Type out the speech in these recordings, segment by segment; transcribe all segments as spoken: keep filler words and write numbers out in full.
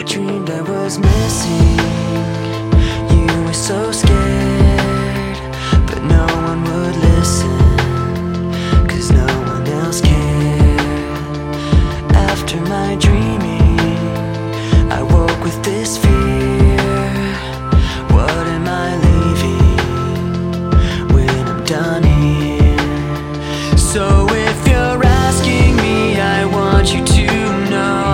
dreamed I was missing. You were so scared, but no one would listen, 'cause no one else cared. After my dreaming, I woke with this fear. What am I leaving when I'm done here? So if you're asking me, I want you to know,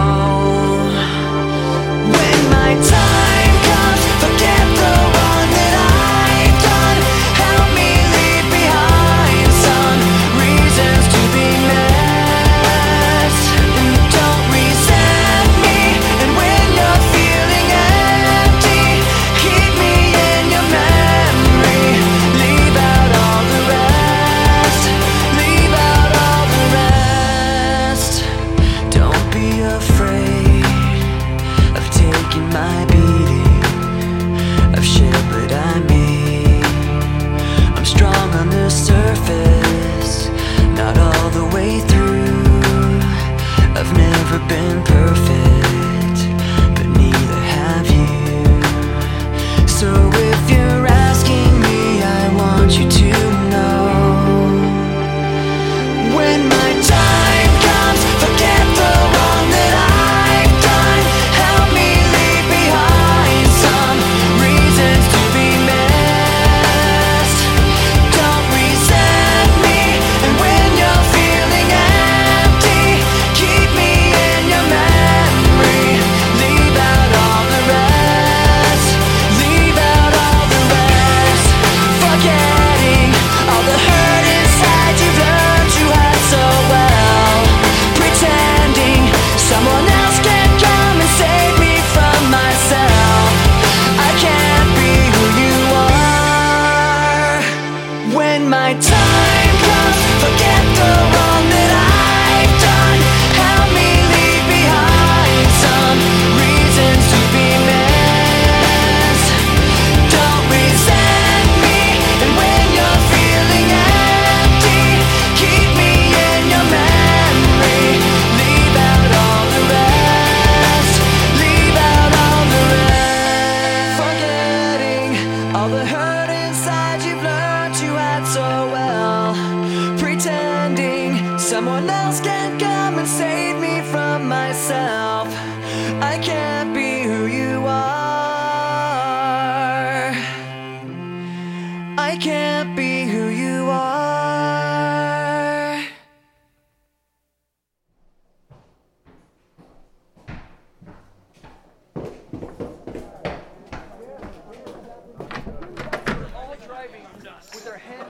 when my time comes, forget the wrong that I've done. Help me leave behind some reasons to be met. And don't resent me, and when you're feeling empty, keep me in your memory. Leave out all the rest, leave out all the rest. Don't be afraid of taking my beating, of shit that I made. I'm strong on the surface, not all the way through. I've never been perfect, but neither have you. So if you're asking me, I want you to know, when my time comes, forget the wrong that I've done. Help me leave behind some reasons to be missed. Don't resent me, and when you're feeling empty, keep me in your memory. Leave out all the rest, leave out all the rest. Forgetting all the hurt inside you've learned you had so well. Pretending someone else can come and save me from myself. I can't be who you are. When my time comes, forget the wrong that I've done. Help me leave behind some reasons to be missed. Don't resent me, and when you're feeling empty, keep me in your memory. Leave out all the rest, leave out all the rest. Forgetting all the hurt inside you've learned you had so well. Pretending someone else can come and save me from myself. I can't be